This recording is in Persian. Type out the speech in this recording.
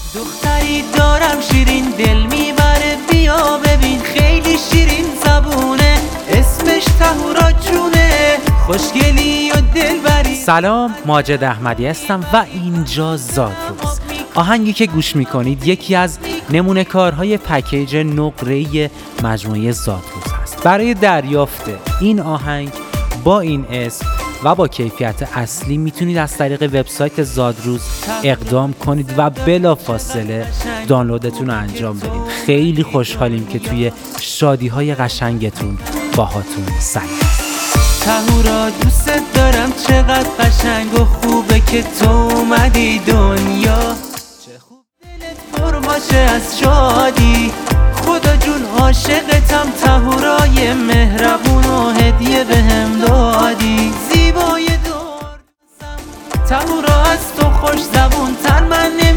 دختری دارم شیرین دل میبره، بیا ببین خیلی شیرین زبونه، اسمش تهورا جونه، خوشگلی و دلبری. سلام، ماجد احمدی هستم و اینجا زادروز. آهنگی که گوش میکنید یکی از نمونه کارهای پکیج نقره‌ای مجموعه زادروز هست. برای دریافت این آهنگ با این اسم و با کیفیت اصلی میتونید از طریق وبسایت زادروز اقدام کنید و بلافاصله دانلودتون رو انجام بدید. خیلی خوشحالیم که توی شادی‌های قشنگتون باهاتون سعی. تهورا دوست دارم، چقدر قشنگ و خوبه که تو اومدی دنیا، چه خوب دلت پر باشه از شادی، خدا جون عاشقتم، تهورای مهربون و هدیه بهم دادی، زیبای دور تهورا از تو خوش زبون تر، من